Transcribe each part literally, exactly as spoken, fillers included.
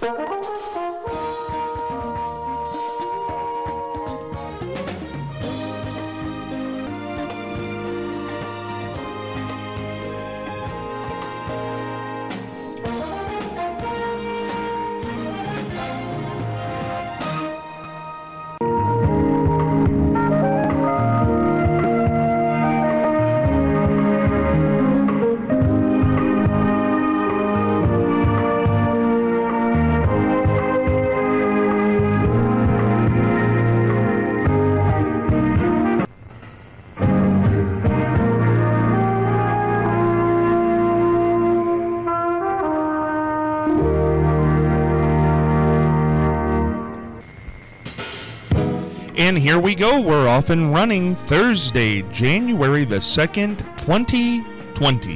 And here we go. We're off and running. Thursday, January the second, twenty twenty.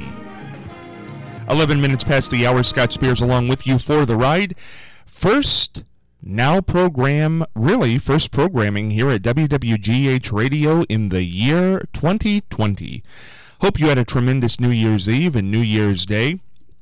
eleven minutes past the hour. Scott Spears along with you for the ride. First now program, really first programming here at W W G H Radio in the year twenty twenty. Hope you had a tremendous New Year's Eve and New Year's Day.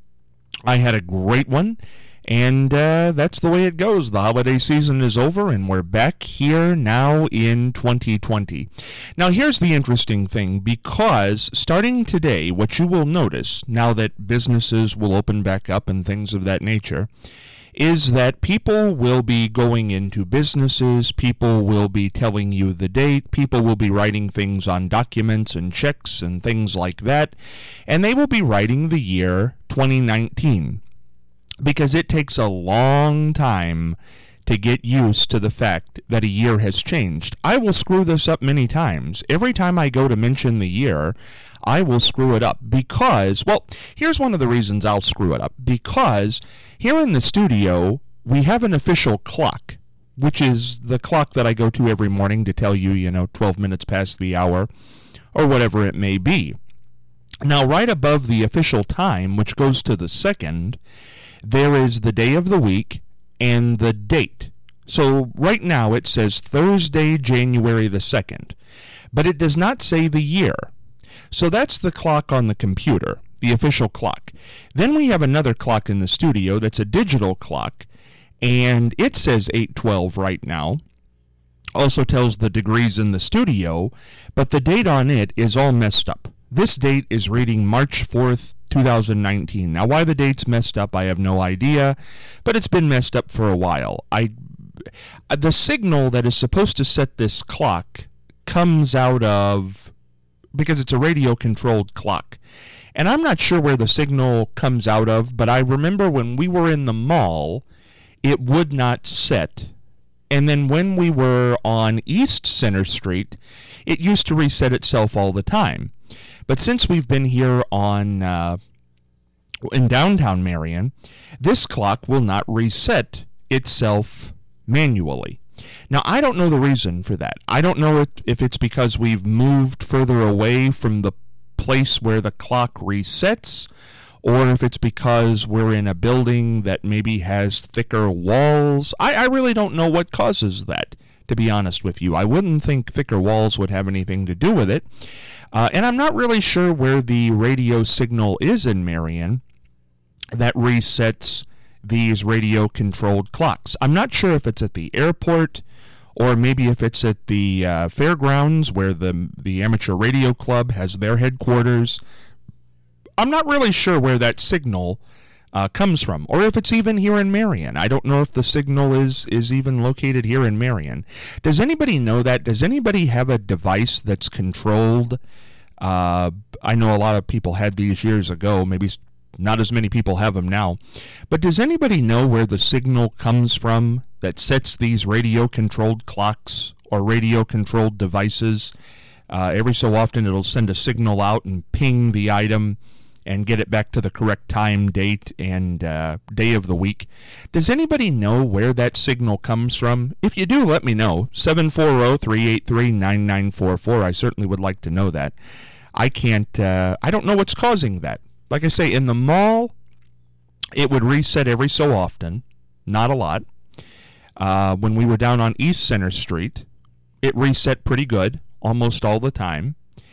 I had a great one. And uh, that's the way it goes. The holiday season is over, and we're back here now in twenty twenty. Now, here's the interesting thing, because starting today, what you will notice, now that businesses will open back up and things of that nature, is that people will be going into businesses, people will be telling you the date, people will be writing things on documents and checks and things like that, and they will be writing the year twenty nineteen. Because it takes a long time to get used to the fact that a year has changed. I will screw this up many times. Every time I go to mention the year, I will screw it up because, well, here's one of the reasons I'll screw it up. Because here in the studio, we have an official clock, which is the clock that I go to every morning to tell you, you know, twelve minutes past the hour, or whatever it may be. Now, right above the official time, which goes to the second, there is the day of the week and the date. So right now it says Thursday, January the second, but it does not say the year. So that's the clock on the computer, the official clock. Then we have another clock in the studio that's a digital clock, and it says eight twelve right now. Also tells the degrees in the studio, but the date on it is all messed up. This date is reading March fourth, two thousand nineteen. Now, why the date's messed up, I have no idea, but it's been messed up for a while. I, the signal that is supposed to set this clock comes out of, because it's a radio-controlled clock, and I'm not sure where the signal comes out of, but I remember when we were in the mall, it would not set. And then when we were on East Center Street, it used to reset itself all the time. But since we've been here on uh, in downtown Marion, this clock will not reset itself manually. Now, I don't know the reason for that. I don't know if, if it's because we've moved further away from the place where the clock resets, or if it's because we're in a building that maybe has thicker walls. I, I really don't know what causes that, to be honest with you. I wouldn't think thicker walls would have anything to do with it. Uh, and I'm not really sure where the radio signal is in Marion that resets these radio-controlled clocks. I'm not sure if it's at the airport or maybe if it's at the uh, fairgrounds where the, the Amateur Radio Club has their headquarters. I'm not really sure where that signal uh, comes from, or if it's even here in Marion. I don't know if the signal is, is even located here in Marion. Does anybody know that? Does anybody have a device that's controlled? Uh, I know a lot of people had these years ago. Maybe not as many people have them now. But does anybody know where the signal comes from that sets these radio-controlled clocks or radio-controlled devices? Uh, every so often it'll send a signal out and ping the item and get it back to the correct time, date, and uh, day of the week. Does anybody know where that signal comes from? If you do, let me know. seven four zero, three eight three, nine nine four four. I certainly would like to know that. I can't, uh, I don't know what's causing that. Like I say, in the mall, it would reset every so often. Not a lot. Uh, when we were down on East Center Street, it reset pretty good almost all the time.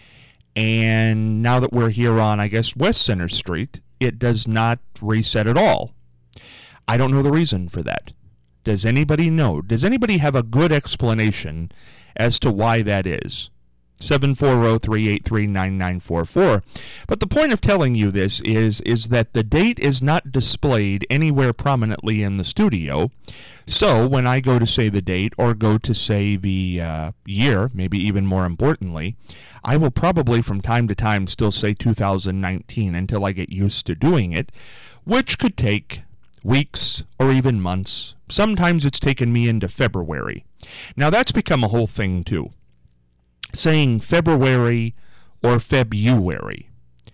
And now that we're here on, I guess, West Center Street, it does not reset at all. I don't know the reason for that. Does anybody know? Does anybody have a good explanation as to why that is? seven four zero, three eight three, nine nine four four. But the point of telling you this is, is that the date is not displayed anywhere prominently in the studio. So when I go to say the date or go to say the uh, year, maybe even more importantly, I will probably from time to time still say two thousand nineteen until I get used to doing it, which could take weeks or even months. Sometimes it's taken me into February. Now that's become a whole thing too. Saying February or February.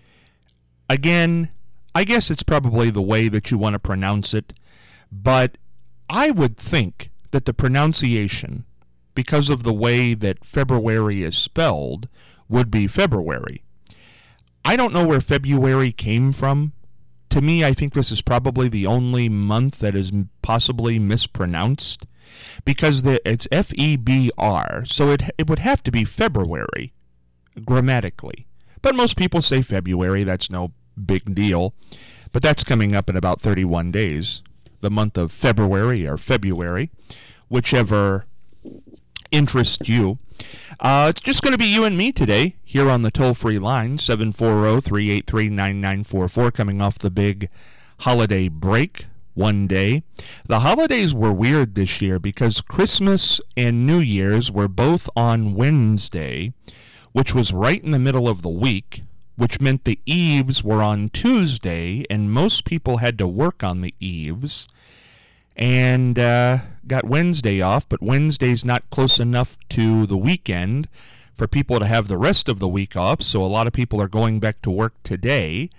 Again, I guess it's probably the way that you want to pronounce it, but I would think that the pronunciation, because of the way that February is spelled, would be February. I don't know where February came from. To me, I think this is probably the only month that is possibly mispronounced, because the, it's F E B R, so it it would have to be February, grammatically. But most people say February, that's no big deal. But that's coming up in about thirty-one days, the month of February or February, whichever interests you. Uh, it's just going to be you and me today, here on the toll-free line, seven four zero, three eight three, nine nine four four, coming off the big holiday break. One day. The holidays were weird this year because Christmas and New Year's were both on Wednesday, which was right in the middle of the week, which meant the eves were on Tuesday, and most people had to work on the eves, and uh, got Wednesday off, but Wednesday's not close enough to the weekend for people to have the rest of the week off, so a lot of people are going back to work today.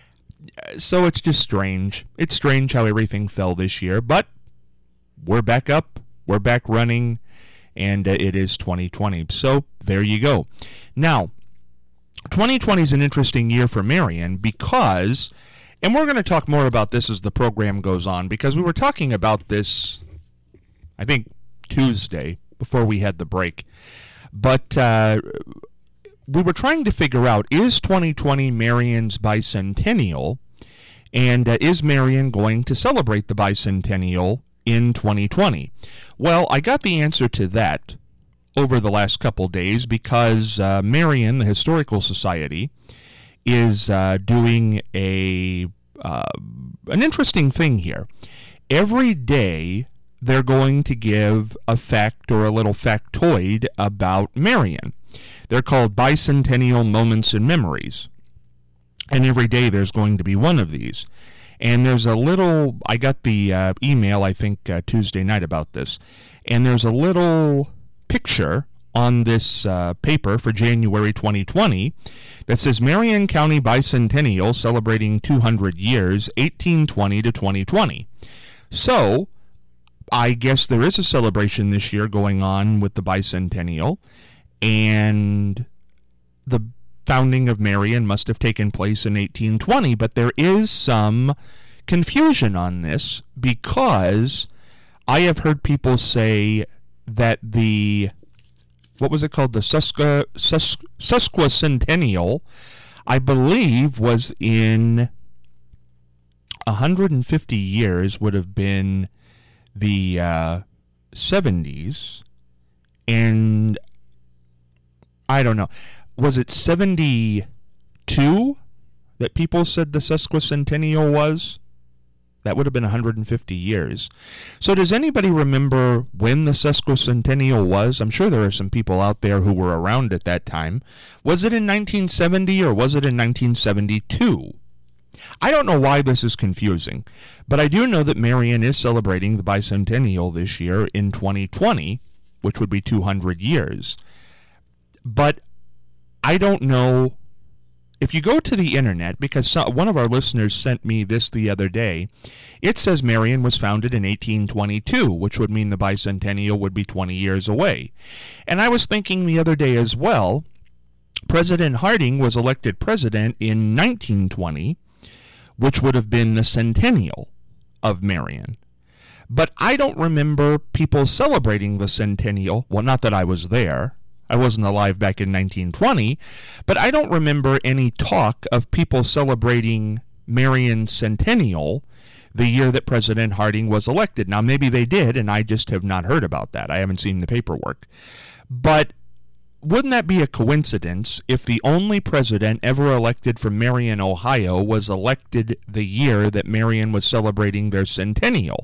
So it's just strange. It's strange how everything fell this year, but we're back up, we're back running, and uh, it is twenty twenty. So there you go. Now, twenty twenty is an interesting year for Marion because, and we're going to talk more about this as the program goes on, because we were talking about this, I think, Tuesday before we had the break. But uh, we were trying to figure out, is twenty twenty Marion's bicentennial, and uh, is Marion going to celebrate the bicentennial in twenty twenty? Well, I got the answer to that over the last couple days because uh, Marion, the Historical Society, is uh, doing a uh, an interesting thing here. Every day they're going to give a fact or a little factoid about Marion. They're called Bicentennial Moments and Memories. And every day there's going to be one of these. And there's a little, I got the uh, email, I think, uh, Tuesday night about this. And there's a little picture on this uh, paper for January twenty twenty that says Marion County Bicentennial celebrating two hundred years, eighteen twenty to twenty twenty. So, I guess there is a celebration this year going on with the bicentennial. And the founding of Marion must have taken place in eighteen twenty, but there is some confusion on this because I have heard people say that the, what was it called, the Susqua, Sus, Susquicentennial, I believe was in one hundred fifty years, would have been the uh, seventies, and I don't know. Was it seventy-two that people said the sesquicentennial was? That would have been one hundred fifty years. So does anybody remember when the sesquicentennial was? I'm sure there are some people out there who were around at that time. Was it in nineteen seventy or was it in nineteen seventy-two? I don't know why this is confusing, but I do know that Marion is celebrating the bicentennial this year in twenty twenty, which would be two hundred years. But I don't know, if you go to the internet, because one of our listeners sent me this the other day, it says Marion was founded in eighteen twenty-two, which would mean the bicentennial would be twenty years away. And I was thinking the other day as well, President Harding was elected president in nineteen twenty, which would have been the centennial of Marion. But I don't remember people celebrating the centennial. Well, not that I was there. I wasn't alive back in nineteen twenty, but I don't remember any talk of people celebrating Marion's centennial the year that President Harding was elected. Now, maybe they did, and I just have not heard about that. I haven't seen the paperwork. But wouldn't that be a coincidence if the only president ever elected from Marion, Ohio, was elected the year that Marion was celebrating their centennial?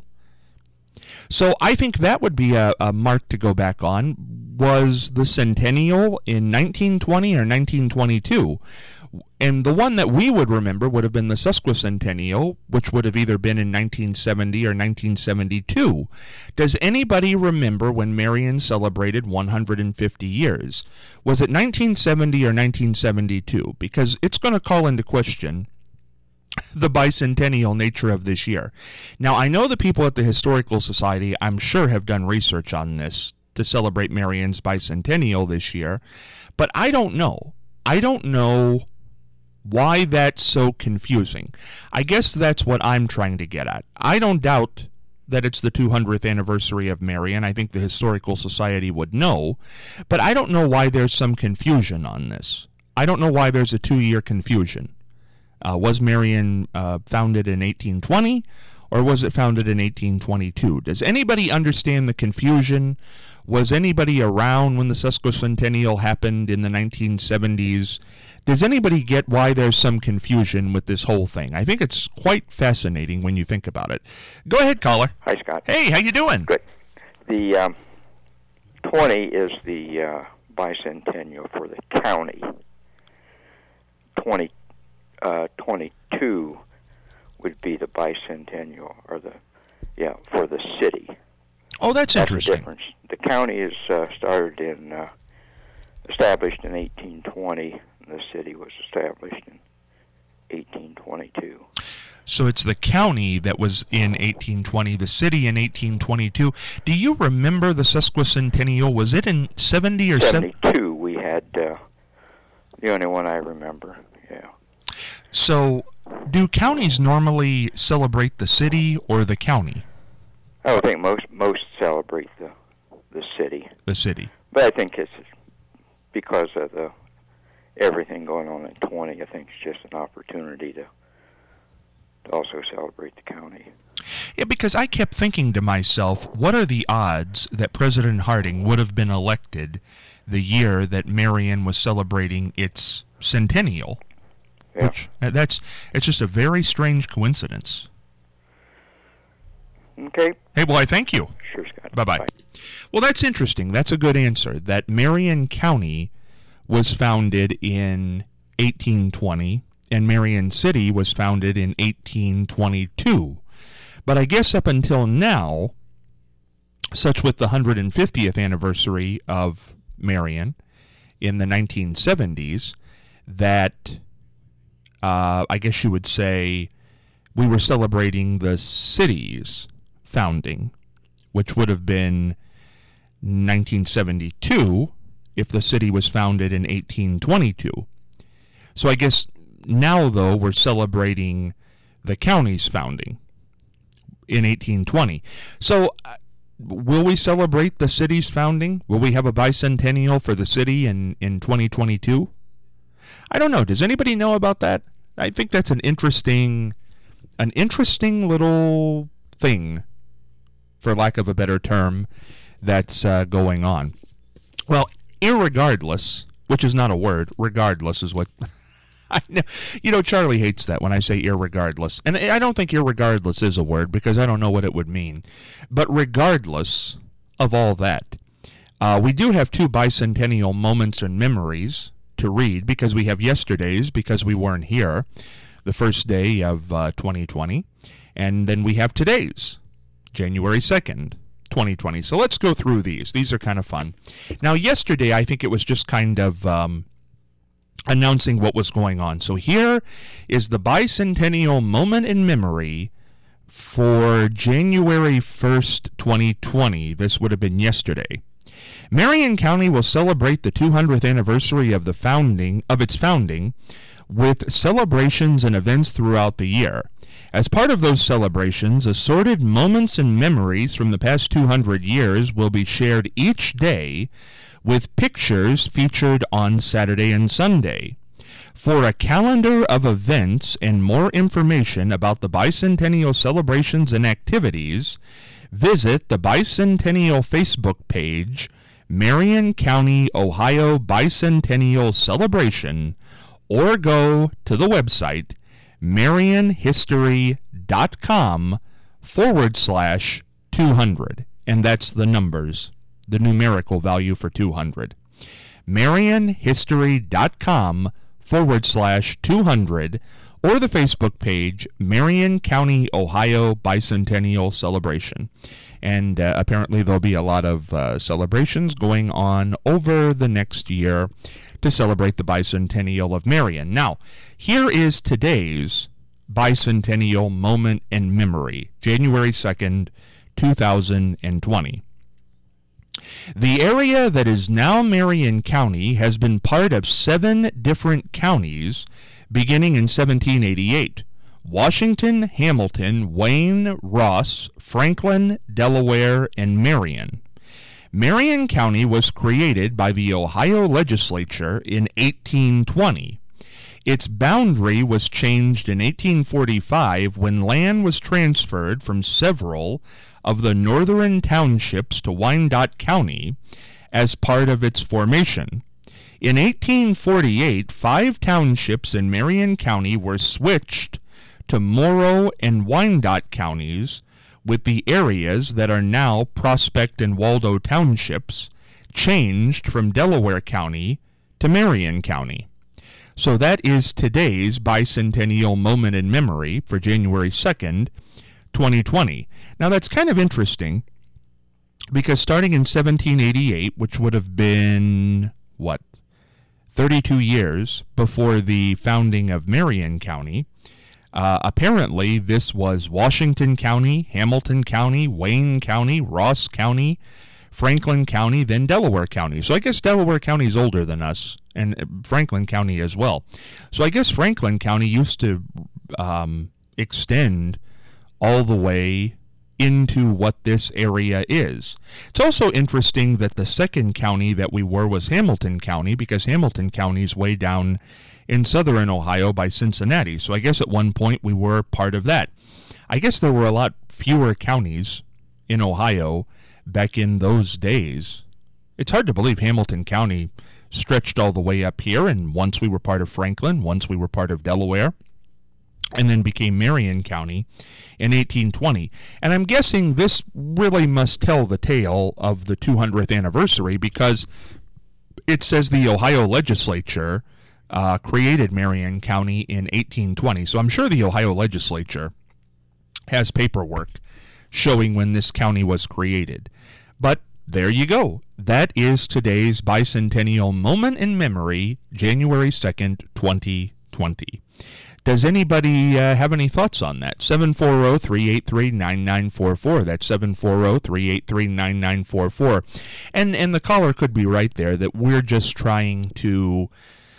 So I think that would be a, a mark to go back on. Was the centennial in nineteen twenty or nineteen twenty-two? And the one that we would remember would have been the sesquicentennial, which would have either been in nineteen seventy or nineteen seventy-two. Does anybody remember when Marion celebrated one hundred fifty years? Was it nineteen seventy or nineteen seventy-two? Because it's going to call into question the bicentennial nature of this year. Now, I know the people at the Historical Society, I'm sure, have done research on this to celebrate Marion's bicentennial this year, but I don't know. I don't know why that's so confusing. I guess that's what I'm trying to get at. I don't doubt that it's the two hundredth anniversary of Marion. I think the Historical Society would know, but I don't know why there's some confusion on this. I don't know why there's a two-year confusion. Uh, was Marion uh, founded in eighteen twenty, or was it founded in eighteen twenty-two? Does anybody understand the confusion? Was anybody around when the sesquicentennial happened in the nineteen seventies? Does anybody get why there's some confusion with this whole thing? I think it's quite fascinating when you think about it. Go ahead, caller. Hi, Scott. Hey, how you doing? Good. The um, twenty is the uh, bicentennial for the county. twenty, uh, twenty-two would be the bicentennial, or the yeah for the city. Oh, that's, that's interesting. The difference. The county is uh, started in uh, established in eighteen twenty. And the city was established in eighteen twenty-two. So it's the county that was in eighteen twenty, the city in eighteen twenty-two. Do you remember the sesquicentennial? Was it in seventy or seventy-two? seven- we had uh, the only one I remember. Yeah. So, do counties normally celebrate the city or the county? I would think most most celebrate the the city. The city. But I think it's because of the everything going on in twenty. I think it's just an opportunity to, to also celebrate the county. Yeah, because I kept thinking to myself, what are the odds that President Harding would have been elected the year that Marion was celebrating its centennial? Yeah. Which, that's it's just a very strange coincidence. Okay. Hey, well, I thank you. Sure, Scott. Bye-bye. Bye. Well, that's interesting. That's a good answer. That Marion County was founded in eighteen twenty, and Marion City was founded in eighteen twenty-two. But I guess up until now, such with the one hundred fiftieth anniversary of Marion in the nineteen seventies, that uh, I guess you would say we were celebrating the city's founding, which would have been nineteen seventy-two if the city was founded in eighteen twenty-two. So I guess now, though, we're celebrating the county's founding in eighteen twenty. So uh, will we celebrate the city's founding? Will we have a bicentennial for the city in, in twenty twenty-two? I don't know. Does anybody know about that? I think that's an interesting, an interesting little thing, for lack of a better term, that's uh, going on. Well, irregardless, which is not a word, regardless is what I know. You know, Charlie hates that when I say irregardless. And I don't think irregardless is a word because I don't know what it would mean. But regardless of all that, uh, we do have two bicentennial moments and memories to read because we have yesterday's because we weren't here, the first day of uh, twenty twenty, and then we have today's, January second, twenty twenty. So let's go through these. These are kind of fun. Now, yesterday, I think it was just kind of um, announcing what was going on. So here is the bicentennial moment in memory for January first, twenty twenty. This would have been yesterday. Marion County will celebrate the two hundredth anniversary of the founding of its founding with celebrations and events throughout the year. As part of those celebrations, assorted moments and memories from the past two hundred years will be shared each day with pictures featured on Saturday and Sunday. For a calendar of events and more information about the bicentennial celebrations and activities, visit the Bicentennial Facebook page, Marion County, Ohio Bicentennial Celebration, or go to the website marionhistory.com forward slash 200. And that's the numbers, the numerical value for two hundred. marionhistory.com forward slash 200, or the Facebook page, Marion County, Ohio Bicentennial Celebration. And uh, apparently there'll be a lot of uh, celebrations going on over the next year to celebrate the bicentennial of Marion. Now, here is today's bicentennial moment in memory, January second, two thousand twenty. The area that is now Marion County has been part of seven different counties beginning in seventeen eighty-eight. Washington, Hamilton, Wayne, Ross, Franklin, Delaware, and Marion. Marion County was created by the Ohio legislature in eighteen twenty. Its boundary was changed in eighteen forty-five when land was transferred from several of the northern townships to Wyandotte County as part of its formation. In eighteen forty-eight, five townships in Marion County were switched to Morrow and Wyandotte counties, with the areas that are now Prospect and Waldo townships changed from Delaware County to Marion County. So that is today's bicentennial moment in memory for January second, twenty twenty. Now that's kind of interesting because starting in seventeen eighty-eight, which would have been, what, thirty-two years before the founding of Marion County, uh, apparently this was Washington County, Hamilton County, Wayne County, Ross County, Franklin County, then Delaware County. So I guess Delaware County is older than us, and Franklin County as well. So I guess Franklin County used to um, extend all the way into what this area is. It's also interesting that the second county that we were was Hamilton County, because Hamilton County is way down in southern Ohio by Cincinnati. So I guess at one point we were part of that. I guess there were a lot fewer counties in Ohio back in those days. It's hard to believe Hamilton County stretched all the way up here, and once we were part of Franklin, once we were part of Delaware, and then became Marion County in eighteen twenty. And I'm guessing this really must tell the tale of the two hundredth anniversary, because it says the Ohio legislature uh, created Marion County in eighteen twenty. So I'm sure the Ohio legislature has paperwork showing when this county was created. But there you go. That is today's bicentennial moment in memory, January second, twenty twenty. Does anybody uh, have any thoughts on that? seven four zero, three eight three, nine nine four four. That's seven four zero, three eight three, nine nine four four. And and the caller could be right there that we're just trying to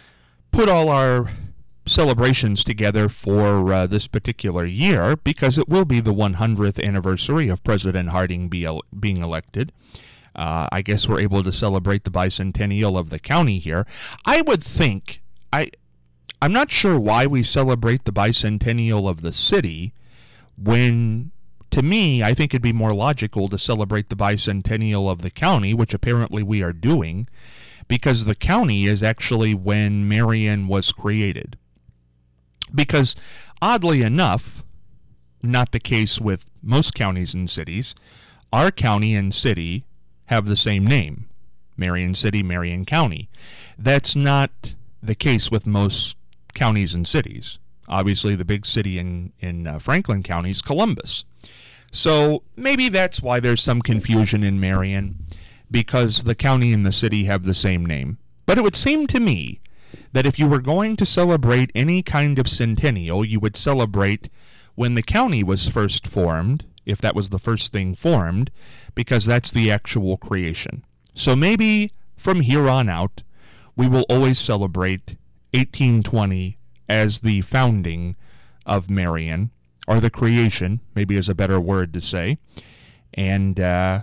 put all our celebrations together for uh, this particular year, because it will be the one hundredth anniversary of President Harding be el- being elected. Uh, I guess we're able to celebrate the bicentennial of the county here. I would think... I. I'm not sure why we celebrate the bicentennial of the city when, to me, I think it'd be more logical to celebrate the bicentennial of the county, which apparently we are doing, because the county is actually when Marion was created. Because, oddly enough, not the case with most counties and cities, our county and city have the same name, Marion City, Marion County. That's not the case with most counties and cities. Obviously, the big city in, in uh, Franklin County is Columbus. So maybe that's why there's some confusion in Marion, because the county and the city have the same name. But it would seem to me that if you were going to celebrate any kind of centennial, you would celebrate when the county was first formed, if that was the first thing formed, because that's the actual creation. So maybe from here on out, we will always celebrate eighteen twenty as the founding of Marion, or the creation, maybe is a better word to say, and uh,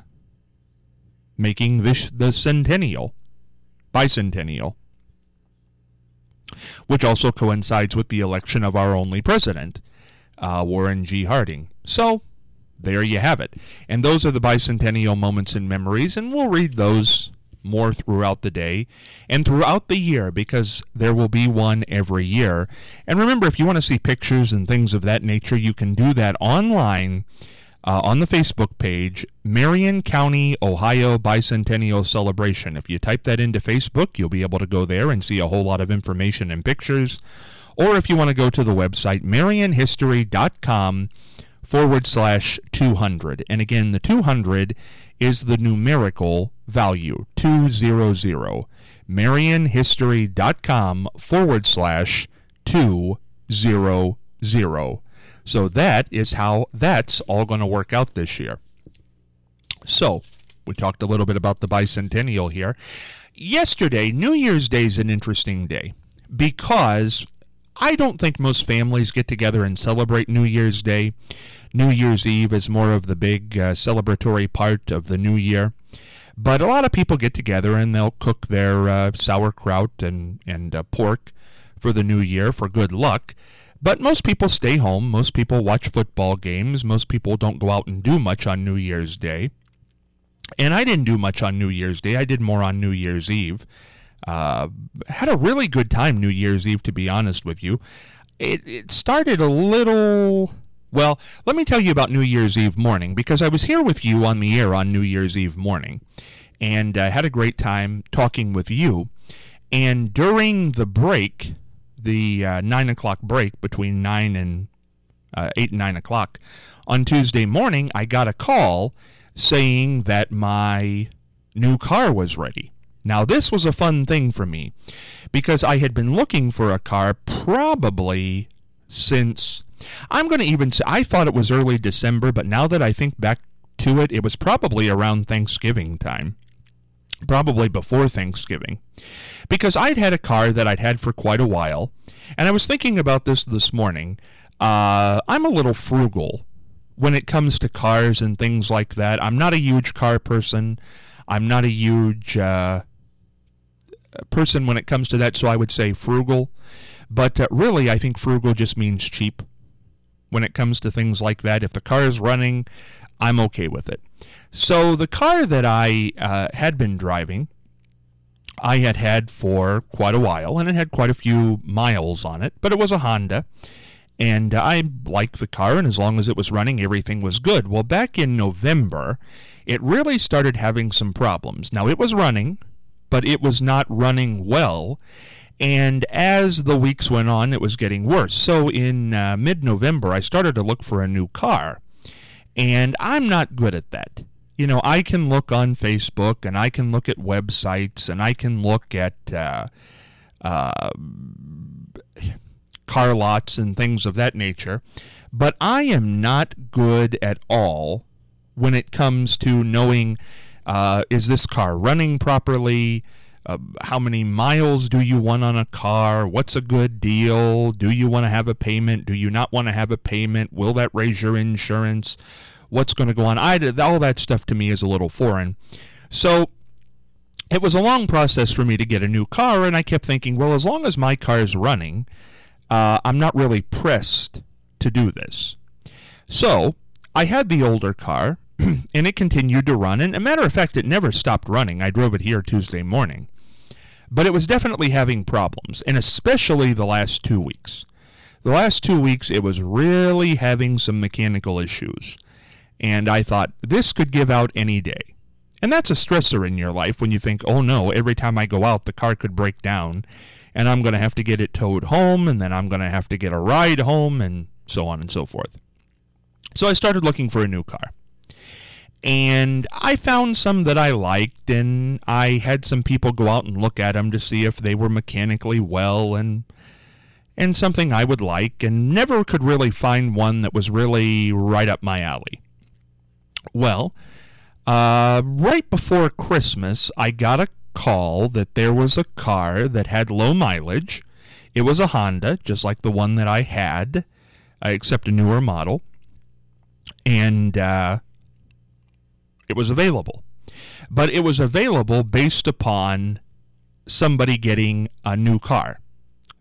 making this the centennial, bicentennial. which also coincides with the election of our only president, uh, Warren G. Harding. So, there you have it. And those are the bicentennial moments and memories, and we'll read those more throughout the day and throughout the year, because there will be one every year. And remember, if you want to see pictures and things of that nature, you can do that online uh, on the Facebook page, Marion County, Ohio Bicentennial Celebration. If you type that into Facebook, you'll be able to go there and see a whole lot of information and pictures. Or if you want to go to the website, marionhistory.com forward slash 200. And again, the two hundred is the numerical value, two hundred. marionhistory.com forward slash 200. So that is how that's all going to work out this year. So, we talked a little bit about the bicentennial here. Yesterday, New Year's Day is an interesting day because I don't think most families get together and celebrate New Year's Day. New Year's Eve is more of the big uh, celebratory part of the new year. But a lot of people get together and they'll cook their uh, sauerkraut and, and uh, pork for the new year for good luck. But most people stay home. Most people watch football games. Most people don't go out and do much on New Year's Day. And I didn't do much on New Year's Day. I did more on New Year's Eve. Uh, had a really good time New Year's Eve, to be honest with you. It, it started a little... Well, let me tell you about New Year's Eve morning, because I was here with you on the air on New Year's Eve morning, and I uh, had a great time talking with you. And during the break, the uh, nine o'clock break between nine and uh, eight and nine o'clock on Tuesday morning, I got a call saying that my new car was ready. Now, this was a fun thing for me, because I had been looking for a car probably since, I'm going to even say, I thought it was early December, but now that I think back to it, it was probably around Thanksgiving time. Probably before Thanksgiving. Because I'd had a car that I'd had for quite a while, and I was thinking about this this morning. Uh, I'm a little frugal when it comes to cars and things like that. I'm not a huge car person. I'm not a huge uh, person when it comes to that, so I would say frugal. But uh, really, I think frugal just means cheap when it comes to things like that. If the car is running, I'm okay with it. So the car that I uh, had been driving, I had had for quite a while, and it had quite a few miles on it, but it was a Honda. And I liked the car, and as long as it was running, everything was good. Well, back in November, it really started having some problems. Now, it was running, but it was not running well. And as the weeks went on, it was getting worse. So in uh, mid-November, I started to look for a new car. And I'm not good at that. You know, I can look on Facebook, and I can look at websites, and I can look at uh, uh, car lots and things of that nature. But I am not good at all when it comes to knowing, uh, is this car running properly? Uh, how many miles do you want on a car? What's a good deal? Do you want to have a payment? Do you not want to have a payment? Will that raise your insurance? What's going to go on? I did, all that stuff to me is a little foreign. So it was a long process for me to get a new car, and I kept thinking, well, as long as my car is running, uh, I'm not really pressed to do this. So I had the older car, and it continued to run. And as a matter of fact, it never stopped running. I drove it here Tuesday morning. But it was definitely having problems, and especially the last two weeks. The last two weeks, it was really having some mechanical issues. And I thought, this could give out any day. And that's a stressor in your life when you think, oh no, every time I go out, the car could break down, and I'm going to have to get it towed home, and then I'm going to have to get a ride home, and so on and so forth. So I started looking for a new car. And I found some that I liked, and I had some people go out and look at them to see if they were mechanically well and and something I would like, and never could really find one that was really right up my alley. Well, uh, right before Christmas, I got a call that there was a car that had low mileage. It was a Honda, just like the one that I had, uh, except a newer model. And uh, it was available. But it was available based upon somebody getting a new car.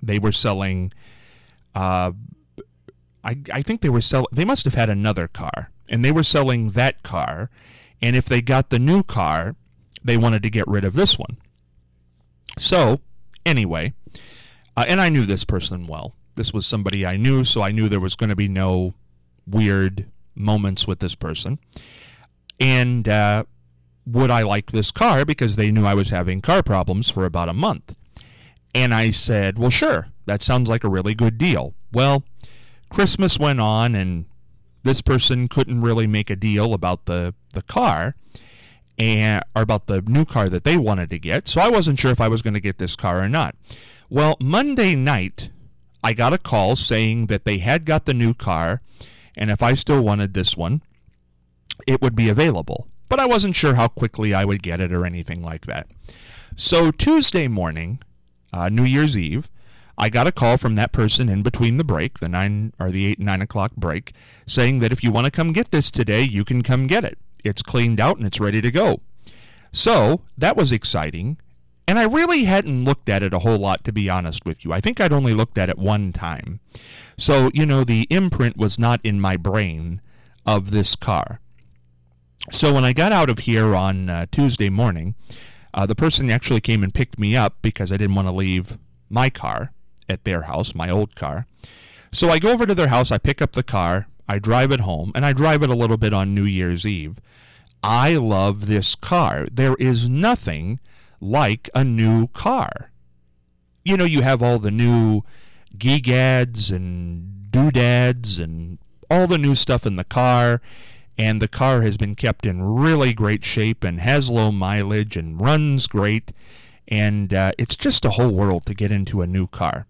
They were selling, uh, I, I think they were selling, they must have had another car, and they were selling that car, and if they got the new car, they wanted to get rid of this one. So, anyway, uh, and I knew this person well. This was somebody I knew, so I knew there was going to be no weird moments with this person. And uh, would I like this car, because they knew I was having car problems for about a month. And I said, well, sure, that sounds like a really good deal. Well, Christmas went on, and this person couldn't really make a deal about the, the car, and or about the new car that they wanted to get, so I wasn't sure if I was going to get this car or not. Well, Monday night, I got a call saying that they had got the new car, and if I still wanted this one, it would be available. But I wasn't sure how quickly I would get it or anything like that. So Tuesday morning, uh, New Year's Eve, I got a call from that person in between the break, the nine or the eight nine o'clock break, saying that if you want to come get this today, you can come get it. It's cleaned out and it's ready to go. So that was exciting, and I really hadn't looked at it a whole lot, to be honest with you. I think I'd only looked at it one time. So, you know, the imprint was not in my brain of this car. So when I got out of here on uh, Tuesday morning, uh, the person actually came and picked me up because I didn't want to leave my car at their house, my old car. So I go over to their house, I pick up the car, I drive it home, and I drive it a little bit on New Year's Eve. I love this car. There is nothing like a new car. You know, you have all the new geegads and doodads and all the new stuff in the car, and the car has been kept in really great shape and has low mileage and runs great, and uh, it's just a whole world to get into a new car.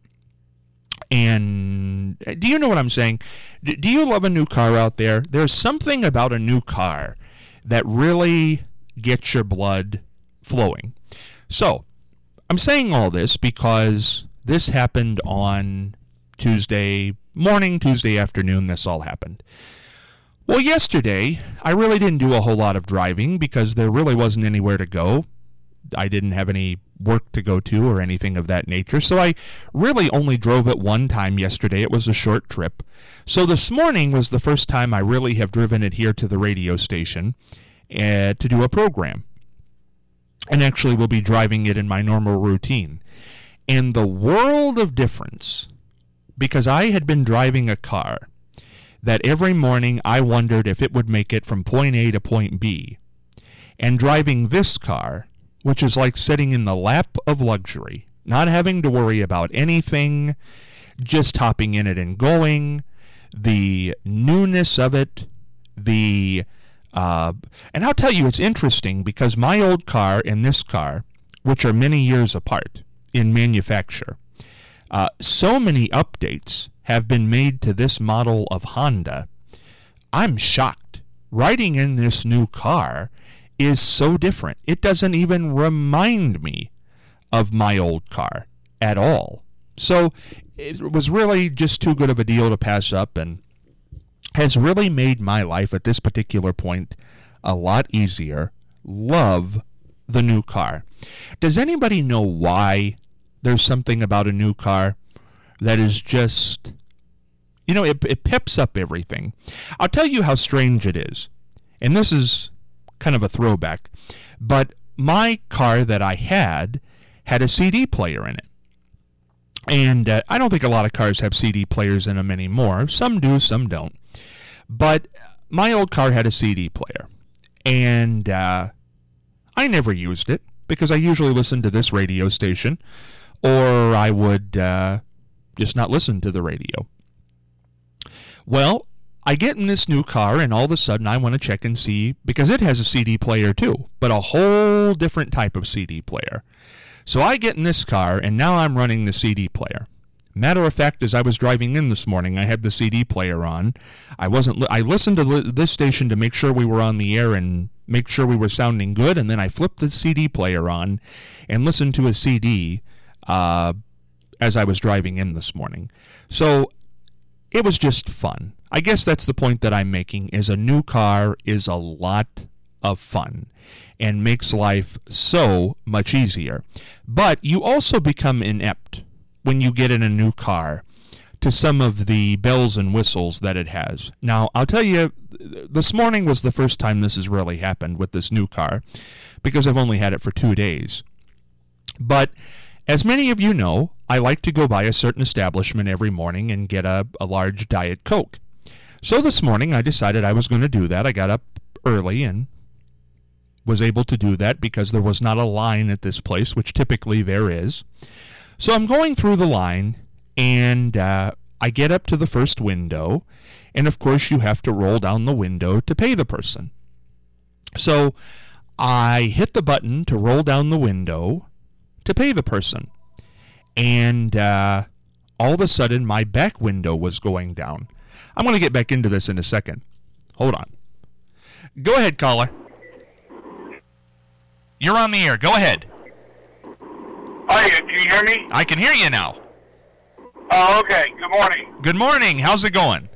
And do you know what I'm saying? Do you love a new car out there? There's something about a new car that really gets your blood flowing. So, I'm saying all this because this happened on Tuesday morning, Tuesday afternoon, this all happened. Well, yesterday, I really didn't do a whole lot of driving because there really wasn't anywhere to go. I didn't have any work to go to or anything of that nature, so I really only drove it one time yesterday. It was a short trip. So this morning was the first time I really have driven it here to the radio station uh, to do a program. And actually will be driving it in my normal routine. And the world of difference, because I had been driving a car that every morning I wondered if it would make it from point A to point B, and driving this car, which is like sitting in the lap of luxury, not having to worry about anything, just hopping in it and going, the newness of it, the, uh, and I'll tell you, it's interesting because my old car and this car, which are many years apart in manufacture, uh, so many updates have been made to this model of Honda. I'm shocked. Riding in this new car is so different. It doesn't even remind me of my old car at all. So it was really just too good of a deal to pass up, and has really made my life at this particular point a lot easier. Love the new car. Does anybody know why there's something about a new car that is just, you know, it, it peps up everything? I'll tell you how strange it is. And this is kind of a throwback, but my car that I had had a C D player in it. And uh, I don't think a lot of cars have C D players in them anymore. Some do, some don't. But my old car had a C D player. And uh, I never used it because I usually listened to this radio station, or I would uh, just not listen to the radio. Well, I get in this new car, and all of a sudden I want to check and see, because it has a C D player too, but a whole different type of C D player. So I get in this car, and now I'm running the C D player. Matter of fact, as I was driving in this morning, I had the C D player on. I wasn't. Li- I listened to li- this station to make sure we were on the air and make sure we were sounding good, and then I flipped the C D player on and listened to a C D uh, as I was driving in this morning. So it was just fun. I guess that's the point that I'm making, is a new car is a lot of fun and makes life so much easier. But you also become inept when you get in a new car to some of the bells and whistles that it has. Now, I'll tell you, this morning was the first time this has really happened with this new car, because I've only had it for two days. But as many of you know, I like to go by a certain establishment every morning and get a, a large Diet Coke. So this morning I decided I was going to do that. I got up early and was able to do that because there was not a line at this place, which typically there is. So I'm going through the line, and uh, I get up to the first window, and of course you have to roll down the window to pay the person. So I hit the button to roll down the window to pay the person, and uh, all of a sudden my back window was going down. I'm going to get back into this in a second. Hold on. Go ahead, caller. You're on the air. Go ahead. Hi, can you hear me? I can hear you now. Oh, okay. Good morning. Good morning. How's it going?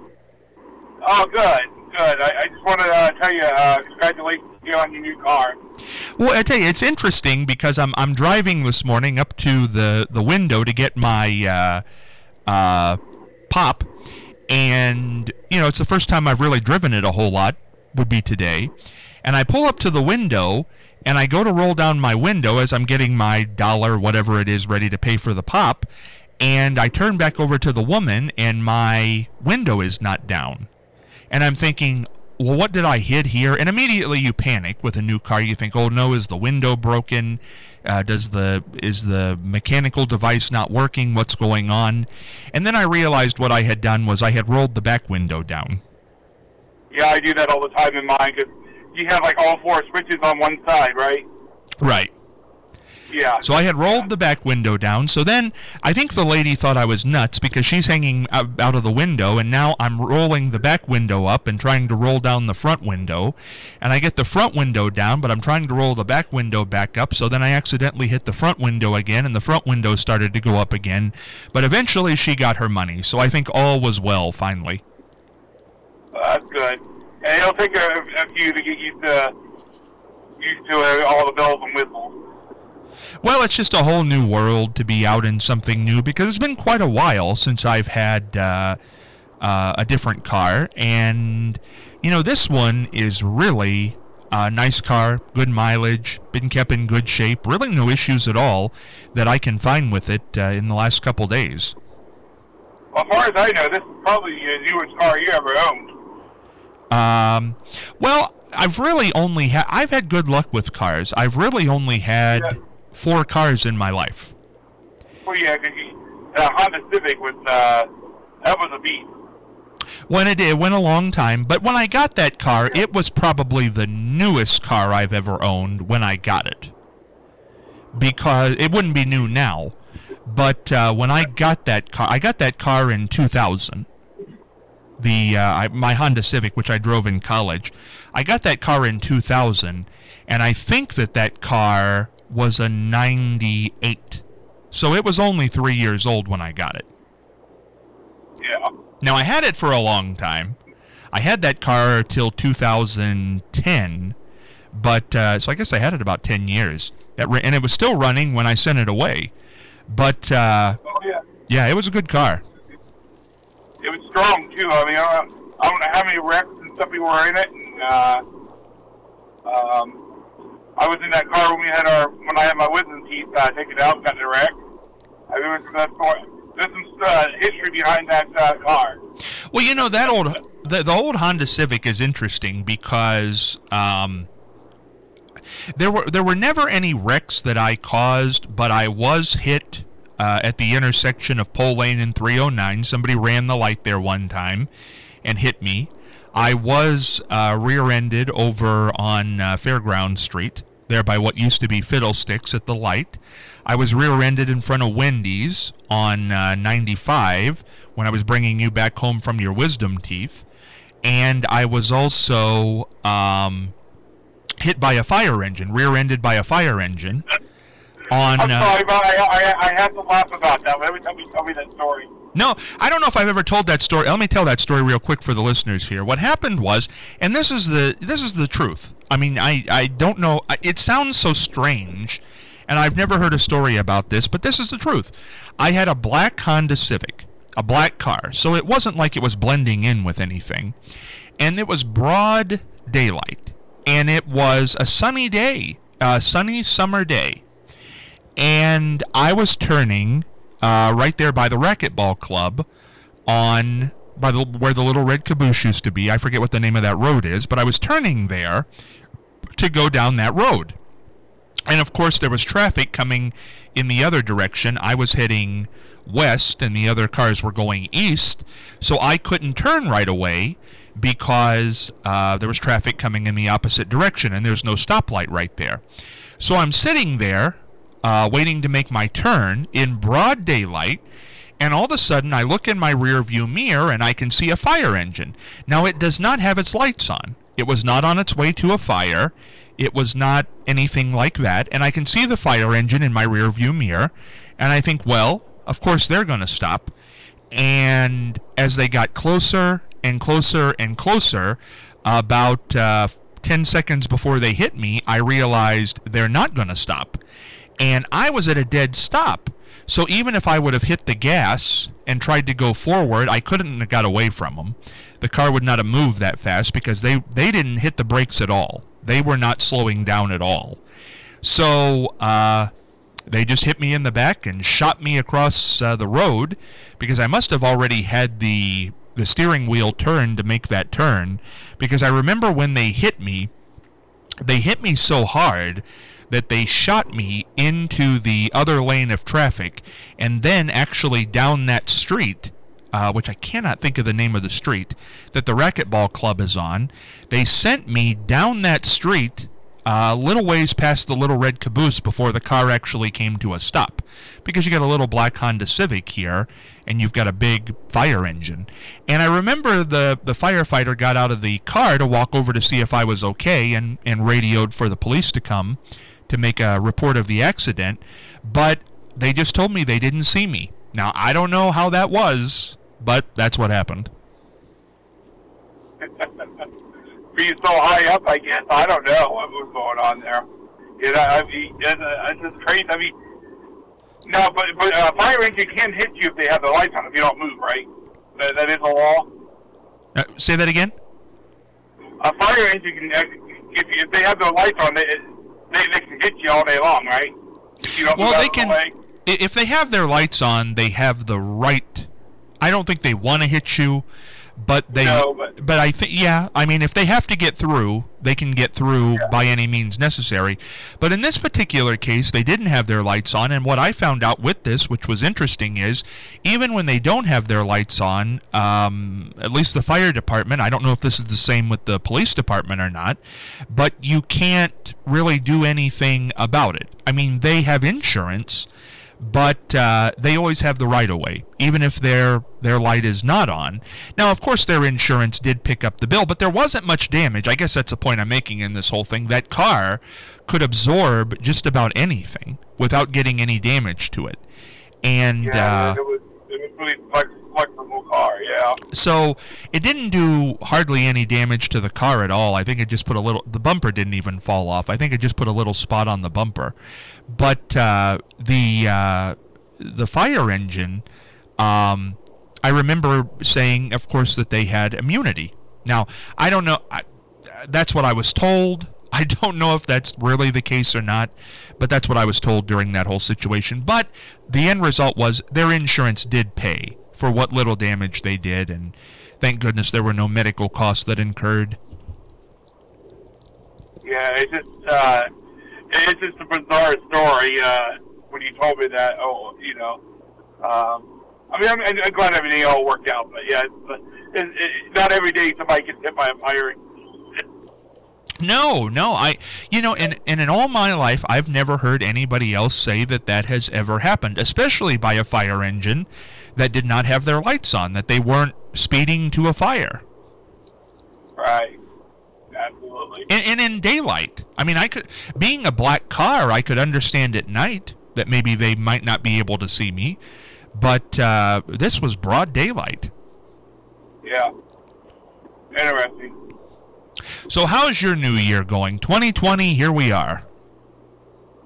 Oh, good. Good. I, I just wanted to uh, tell you, uh, congratulations to you on your new car. Well, I tell you, it's interesting because I'm I'm driving this morning up to the, the window to get my uh, uh, pop, and, you know, it's the first time I've really driven it a whole lot, would be today, and I pull up to the window, and I go to roll down my window as I'm getting my dollar, whatever it is, ready to pay for the pop, and I turn back over to the woman, and my window is not down. And I'm thinking, well, what did I hit here? And immediately you panic with a new car. You think, oh no, is the window broken? Uh, does the is the mechanical device not working? What's going on? And then I realized what I had done was I had rolled the back window down. Yeah, I do that all the time in mine because you have like all four switches on one side, right? Right. Yeah. So I had rolled the back window down. So then I think the lady thought I was nuts because she's hanging out, out of the window, and now I'm rolling the back window up and trying to roll down the front window. And I get the front window down, but I'm trying to roll the back window back up. So then I accidentally hit the front window again, and the front window started to go up again. But eventually she got her money. So I think all was well finally. Uh, that's good. And it'll take a, a few to get used to, used to uh, all the bells and whistles. Well, it's just a whole new world to be out in something new because it's been quite a while since I've had uh, uh, a different car. And, you know, this one is really a nice car, good mileage, been kept in good shape, really no issues at all that I can find with it uh, in the last couple days. Well, as far as I know, this is probably the newest car you ever owned. Um, well, I've really only had, I've had good luck with cars. I've really only had yeah. four cars in my life. Well, yeah, because the Honda Civic was, uh, that was a beast. When it, it went a long time, but when I got that car, it was probably the newest car I've ever owned when I got it. Because it wouldn't be new now, but uh, when I got that car, I got that car in two thousand. The uh, my Honda Civic, which I drove in college, I got that car in two thousand, and I think that that car was a ninety-eight. So it was only three years old when I got it. Yeah. Now, I had it for a long time. I had that car till two thousand ten, but uh, so I guess I had it about ten years. That ra- and it was still running when I sent it away. But uh, oh yeah, yeah, it was a good car. It was strong too. I mean, I don't, I don't know how many wrecks and stuff we were in it. And, uh, um, I was in that car when we had our when I had my wisdom teeth uh, taken out, got in a wreck. I mean, it was, there's some uh, history behind that uh, car. Well, you know that old the, the old Honda Civic is interesting because um, there were there were never any wrecks that I caused, but I was hit. Uh, at the intersection of Pole Lane and three oh nine. Somebody ran the light there one time and hit me. I was uh, rear-ended over on uh, Fairground Street, there by what used to be Fiddlesticks at the light. I was rear-ended in front of Wendy's on uh, ninety-five when I was bringing you back home from your wisdom teeth. And I was also um, hit by a fire engine, rear-ended by a fire engine. On, I'm uh, sorry, but I, I, I have to laugh about that every time you tell me that story. No, I don't know if I've ever told that story. Let me tell that story real quick for the listeners here. What happened was, and this is the this is the truth. I mean, I, I don't know. It sounds so strange, and I've never heard a story about this, but this is the truth. I had a black Honda Civic, a black car, so it wasn't like it was blending in with anything, and it was broad daylight, and it was a sunny day, a sunny summer day, and I was turning uh, right there by the racquetball club on by the where the little red caboose used to be. I forget what the name of that road is, but I was turning there to go down that road. And of course there was traffic coming in the other direction. I was heading west and the other cars were going east, so I couldn't turn right away because uh, there was traffic coming in the opposite direction and there's no stoplight right there. So I'm sitting there uh, waiting to make my turn in broad daylight, and all of a sudden I look in my rear view mirror and I can see a fire engine. Now it does not have its lights on. It was not on its way to a fire. It was not anything like that. And I can see the fire engine in my rear view mirror. And I think, well, of course they're going to stop. And as they got closer and closer and closer, about uh, ten seconds before they hit me, I realized they're not going to stop. And I was at a dead stop. So even if I would have hit the gas and tried to go forward, I couldn't have got away from them. The car would not have moved that fast because they, they didn't hit the brakes at all. They were not slowing down at all. So uh, they just hit me in the back and shot me across uh, the road because I must have already had the, the steering wheel turned to make that turn, because I remember when they hit me, they hit me so hard that they shot me into the other lane of traffic and then actually down that street, uh, which I cannot think of the name of the street, that the racquetball club is on. They sent me down that street a uh, little ways past the little red caboose before the car actually came to a stop, because you got a little black Honda Civic here and you've got a big fire engine. And I remember the, the firefighter got out of the car to walk over to see if I was okay and, and radioed for the police to come to make a report of the accident, but they just told me they didn't see me. Now, I don't know how that was, but that's what happened. Being so high up, I guess. I don't know what was going on there. You know, I mean, it's, it's just crazy. I mean, no, but, but a fire engine can hit you if they have the lights on, if you don't move, right? That, that is a law? Uh, say that again? A fire engine can, if, if they have their lights on, they, They, they can hit you all day long, right? You don't well, they can. The if they have their lights on, they have the right. I don't think they want to hit you, but they. No, but, but I think, yeah. I mean, if they have to get through, they can get through yeah. by any means necessary. But in this particular case, they didn't have their lights on, and what I found out with this, which was interesting, is even when they don't have their lights on, um, at least the fire department, I don't know if this is the same with the police department or not, but you can't really do anything about it. I mean, they have insurance, but uh, they always have the right-of-way, even if their their light is not on. Now, of course, their insurance did pick up the bill, but there wasn't much damage. I guess that's the point I'm making in this whole thing. That car could absorb just about anything without getting any damage to it. And yeah, uh, it was it was really flex, flexible car, yeah. So it didn't do hardly any damage to the car at all. I think it just put a little. The bumper didn't even fall off. I think it just put a little spot on the bumper. But uh, the uh, the fire engine, um, I remember saying, of course, that they had immunity. Now, I don't know. I, that's what I was told. I don't know if that's really the case or not, but that's what I was told during that whole situation. But the end result was their insurance did pay for what little damage they did, and thank goodness there were no medical costs that incurred. Yeah, it's just uh, it's just a bizarre story uh, when you told me that. Oh, you know, um, I mean, I'm, I'm glad everything all worked out, but yeah, but it, it, not every day somebody gets hit by a fire. No, no, I, you know, and, and in all my life, I've never heard anybody else say that that has ever happened, especially by a fire engine that did not have their lights on, that they weren't speeding to a fire. Right. Absolutely. And, and in daylight. I mean, I could, being a black car, I could understand at night that maybe they might not be able to see me, but uh, this was broad daylight. Yeah. Interesting. So how's your new year going? twenty twenty, here we are. Uh,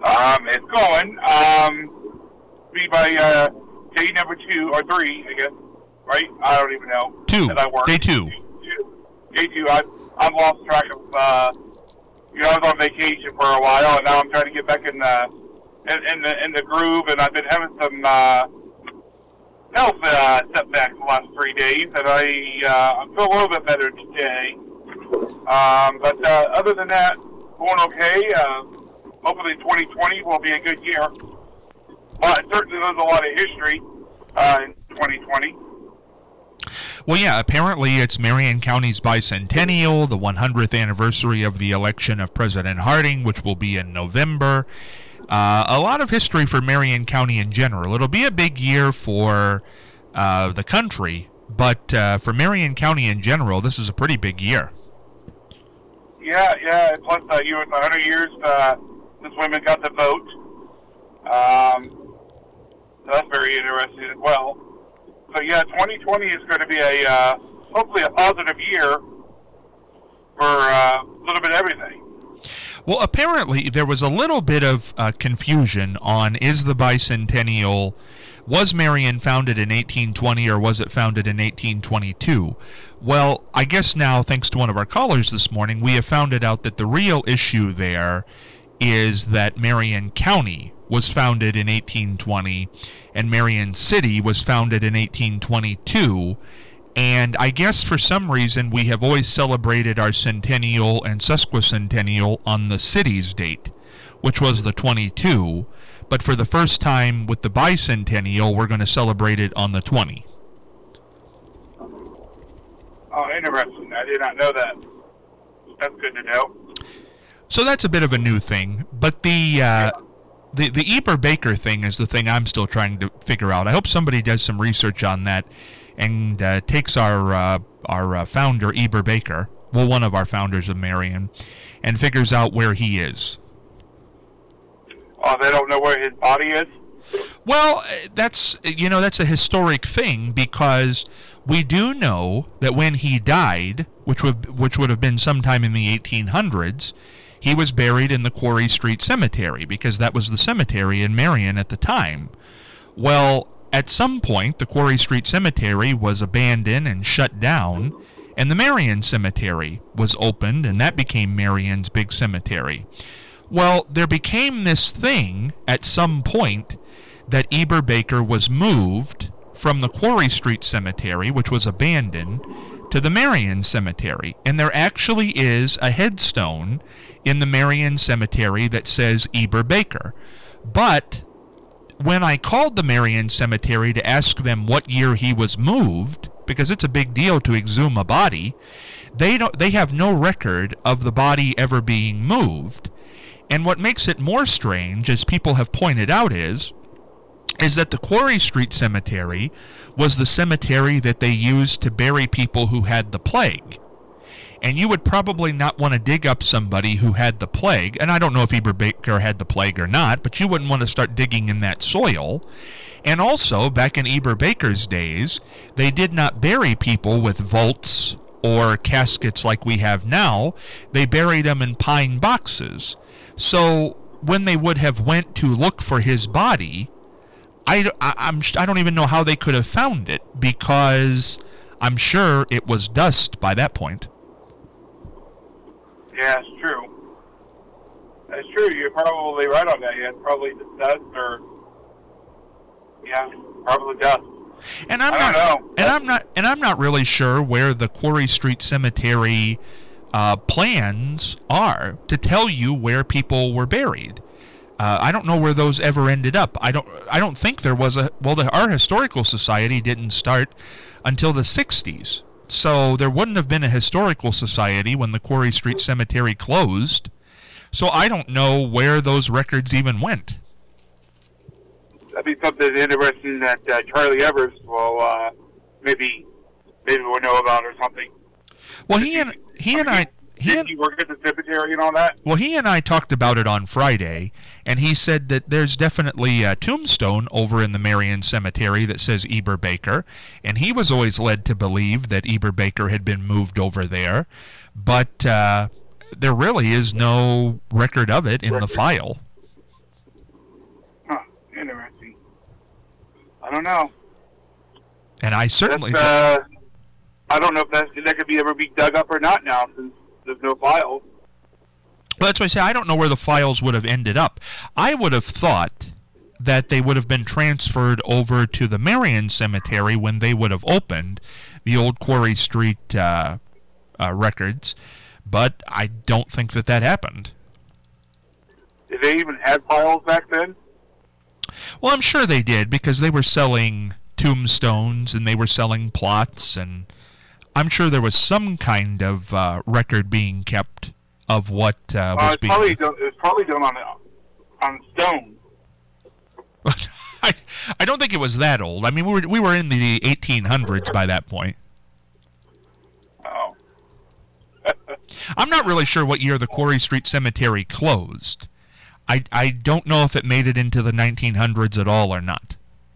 Um, it's going. Um, be by uh, day number two or three, I guess. Right? I don't even know. Two. That I work. Day two. two. Day two. I I've lost track of. Uh, you know, I was on vacation for a while, and now I'm trying to get back in the in, in the in the groove. And I've been having some uh, health uh, setbacks the last three days, and I uh, I feel a little bit better today. Um, but uh, other than that, going okay. Uh, hopefully, twenty twenty will be a good year. But certainly, there's a lot of history uh, in twenty twenty. Well, yeah, apparently it's Marion County's bicentennial, the one hundredth anniversary of the election of President Harding, which will be in November. Uh, a lot of history for Marion County in general. It'll be a big year for uh, the country, but uh, for Marion County in general, this is a pretty big year. Yeah, yeah. Plus, uh, you know, it's one hundred years uh, since women got the vote. Um, so that's very interesting as well. So yeah, twenty twenty is going to be a uh, hopefully a positive year for uh, a little bit of everything. Well, apparently there was a little bit of uh, confusion on is the bicentennial, was Marion founded in eighteen twenty or was it founded in eighteen twenty-two? Well, I guess now, thanks to one of our callers this morning, we have found it out that the real issue there is that Marion County was founded in eighteen twenty and Marion City was founded in eighteen twenty-two, and I guess for some reason we have always celebrated our centennial and sesquicentennial on the city's date, which was the twenty-two, but for the first time with the bicentennial we're going to celebrate it on the twenty. Oh, interesting. I did not know that. That's good to know. So that's a bit of a new thing, but the uh, the the Eber Baker thing is the thing I'm still trying to figure out. I hope somebody does some research on that and uh, takes our uh, our uh, founder Eber Baker, well, one of our founders of Marion, and figures out where he is. Oh, they don't know where his body is? Well, that's you know that's a historic thing because we do know that when he died, which would which would have been sometime in the eighteen hundreds. He was buried in the Quarry Street Cemetery because that was the cemetery in Marion at the time. Well, at some point, the Quarry Street Cemetery was abandoned and shut down, and the Marion Cemetery was opened, and that became Marion's big cemetery. Well, there became this thing at some point that Eber Baker was moved from the Quarry Street Cemetery, which was abandoned, to the Marion Cemetery, and there actually is a headstone in the Marion Cemetery that says Eber Baker. But when I called the Marion Cemetery to ask them what year he was moved, because it's a big deal to exhume a body, they don't they have no record of the body ever being moved. And what makes it more strange, as people have pointed out, is is that the Quarry Street Cemetery was the cemetery that they used to bury people who had the plague. And you would probably not want to dig up somebody who had the plague, and I don't know if Eber Baker had the plague or not, but you wouldn't want to start digging in that soil. And also, back in Eber Baker's days, they did not bury people with vaults or caskets like we have now. They buried them in pine boxes. So when they would have went to look for his body, I, I, I'm, I don't even know how they could have found it, because I'm sure it was dust by that point. Yeah, it's true. That's true. You're probably right on that. Yeah, it's probably dust or yeah, probably dust. And I'm I not, don't know. and I'm not, and I'm not really sure where the Quarry Street Cemetery uh, plans are to tell you where people were buried. Uh, I don't know where those ever ended up. I don't. I don't think there was a. Well, the, our historical society didn't start until the sixties, so there wouldn't have been a historical society when the Quarry Street Cemetery closed. So I don't know where those records even went. That'd be something interesting that uh, Charlie Evers will uh, maybe maybe will know about or something. Well, he and he and I. He Did and, he work at the cemetery and all that? Well, he and I talked about it on Friday, and he said that there's definitely a tombstone over in the Marion Cemetery that says Eber Baker, and he was always led to believe that Eber Baker had been moved over there, but uh, there really is no record of it in the file. I don't know. And I certainly... Uh, I don't know if that, that could be ever be dug up or not now, since there's no files. Well, that's why I say I don't know where the files would have ended up. I would have thought that they would have been transferred over to the Marion Cemetery when they would have opened the old Quarry Street uh, uh, records, but I don't think that that happened. Did they even have files back then? Well, I'm sure they did, because they were selling tombstones and they were selling plots, and I'm sure there was some kind of uh, record being kept of what uh, was uh, it's being... Probably done, it was probably done on, on stone. I, I don't think it was that old. I mean, we were, we were in the eighteen hundreds by that point. Oh. I'm not really sure what year the Quarry Street Cemetery closed. I, I don't know if it made it into the nineteen hundreds at all or not.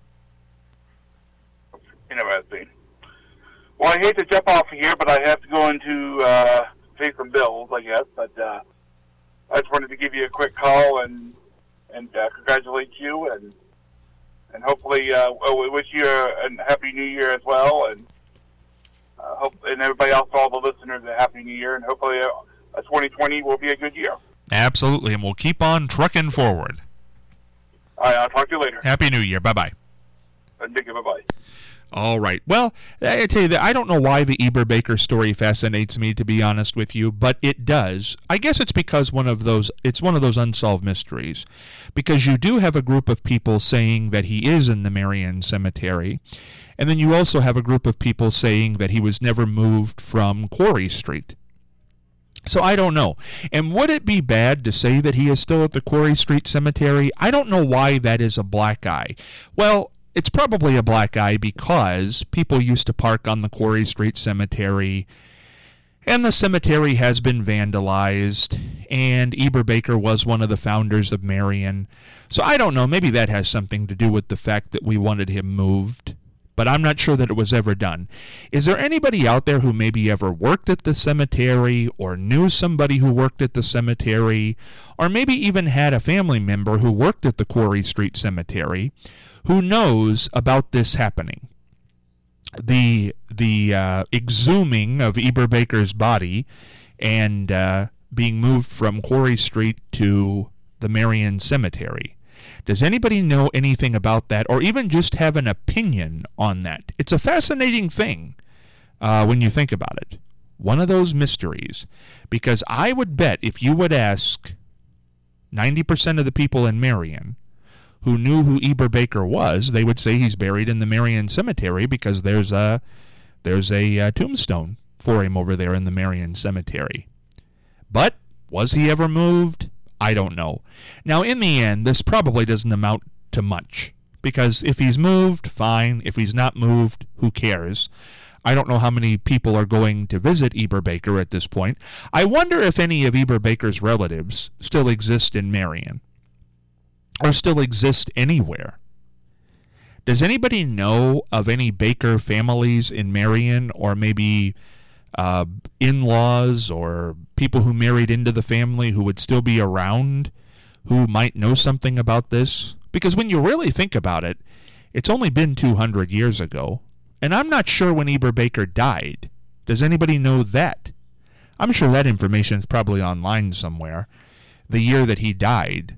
Interesting. Well, I hate to jump off of here, but I have to go into uh, pay some bills, I guess. But uh, I just wanted to give you a quick call and and uh, congratulate you, and and hopefully uh, well, we wish you a, a happy New Year as well, and uh, hope and everybody else, all the listeners, a happy New Year, and hopefully uh, twenty twenty will be a good year. Absolutely, and we'll keep on trucking forward. All right, I'll talk to you later. Happy New Year. Bye-bye. Thank you. Bye-bye. All right. Well, I tell you that I don't know why the Eber Baker story fascinates me, to be honest with you, but it does. I guess it's because one of those it's one of those unsolved mysteries, because you do have a group of people saying that he is in the Marion Cemetery, and then you also have a group of people saying that he was never moved from Quarry Street. So I don't know. And would it be bad to say that he is still at the Quarry Street Cemetery? I don't know why that is a black eye. Well, it's probably a black eye because people used to park on the Quarry Street Cemetery, and the cemetery has been vandalized, and Eber Baker was one of the founders of Marion. So I don't know, maybe that has something to do with the fact that we wanted him moved, but I'm not sure that it was ever done. Is there anybody out there who maybe ever worked at the cemetery, or knew somebody who worked at the cemetery, or maybe even had a family member who worked at the Quarry Street Cemetery, who knows about this happening? The the uh, exhuming of Eber Baker's body and uh, being moved from Quarry Street to the Marion Cemetery. Does anybody know anything about that, or even just have an opinion on that? It's a fascinating thing uh, when you think about it. One of those mysteries. Because I would bet if you would ask ninety percent of the people in Marion who knew who Eber Baker was, they would say he's buried in the Marion Cemetery because there's a, there's a uh, tombstone for him over there in the Marion Cemetery. But was he ever moved? I don't know. Now, in the end, this probably doesn't amount to much, because if he's moved, fine. If he's not moved, who cares? I don't know how many people are going to visit Eber Baker at this point. I wonder if any of Eber Baker's relatives still exist in Marion, or still exist anywhere. Does anybody know of any Baker families in Marion, or maybe uh, in-laws or people who married into the family who would still be around, who might know something about this? Because when you really think about it, it's only been two hundred years ago, and I'm not sure when Eber Baker died. Does anybody know that? I'm sure that information is probably online somewhere, the year that he died.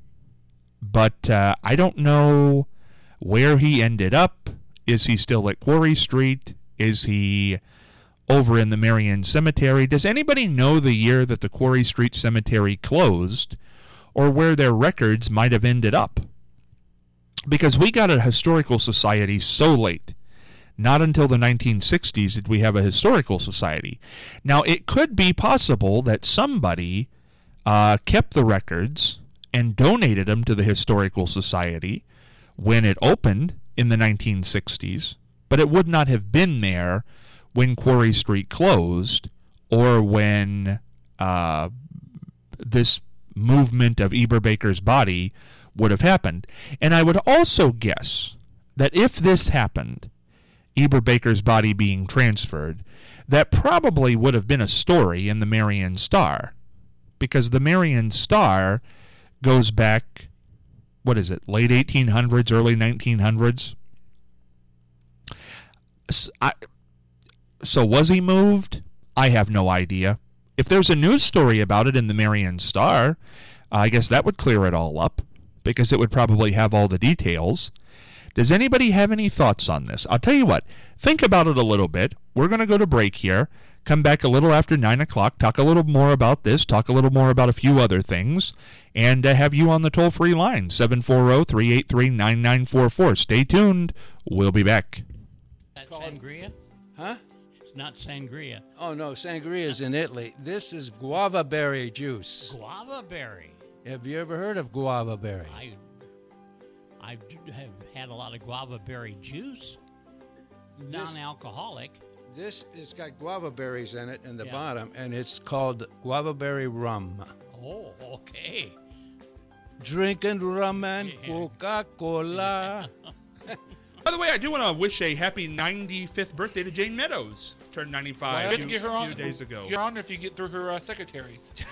But uh, I don't know where he ended up. Is he still at Quarry Street? Is he over in the Marion Cemetery? Does anybody know the year that the Quarry Street Cemetery closed, or where their records might have ended up? Because we got a historical society so late. Not until the nineteen sixties did we have a historical society. Now, it could be possible that somebody uh, kept the records and donated them to the Historical Society when it opened in the nineteen sixties, but it would not have been there when Quarry Street closed, or when uh, this movement of Eber Baker's body would have happened. And I would also guess that if this happened, Eber Baker's body being transferred, that probably would have been a story in the Marion Star, because the Marion Star goes back, what is it, late eighteen hundreds, early nineteen hundreds? S- I, so was he moved? I have no idea. If there's a news story about it in the Marion Star, I guess that would clear it all up, because it would probably have all the details. Does anybody have any thoughts on this? I'll tell you what. Think about it a little bit. We're going to go to break here. Come back a little after nine o'clock, talk a little more about this, talk a little more about a few other things, and uh, have you on the toll-free line, seven four zero, three eight three, nine nine four four. Stay tuned. We'll be back. That's sangria? Huh? It's not sangria. Oh, no, sangria is in Italy. This is guava berry juice. Guava berry. Have you ever heard of guava berry? I I have had a lot of guava berry juice, This- non-alcoholic. This has got guava berries in it in the Yeah. bottom, and it's called guava berry rum. Oh, okay. Drinking rum and Yeah. Coca-Cola. By the way, I do want to wish a happy ninety-fifth birthday to Jane Meadows. Turned ninety-five You have a to few, get her on. few days ago. You're on if you get through her uh, secretaries.